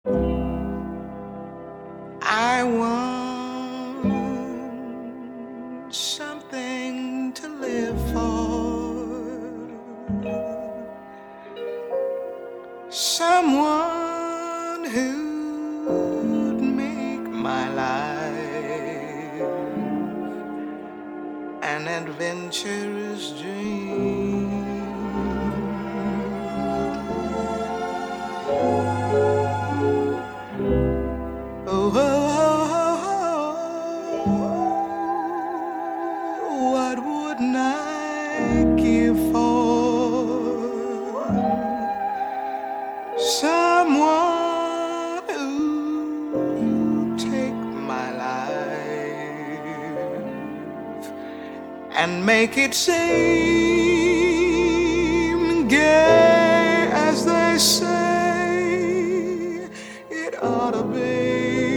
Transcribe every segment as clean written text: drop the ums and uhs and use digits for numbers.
I want something to live for, someone who'd make my life an adventurous dream. Oh, oh, oh, oh, what wouldn't I give for someone who take my life and make it seem gay as they say it ought to be.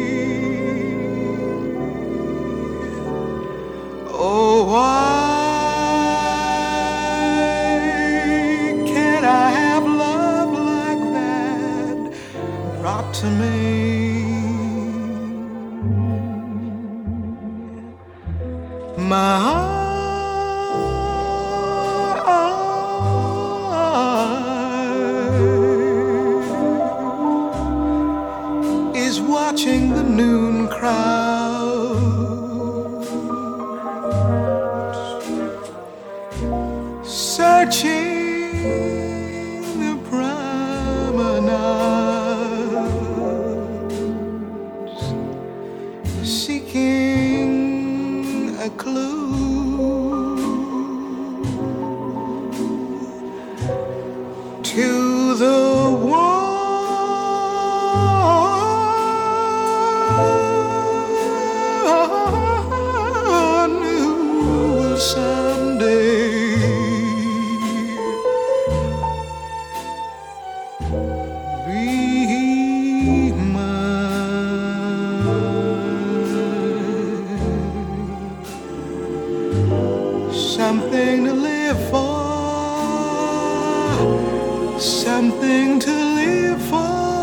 Oh, why can't I have love like that brought to me? My heart is watching the noon crowd, searching the promenades, seeking a clue to the one who will someday be mine. Something to live for, something to live for.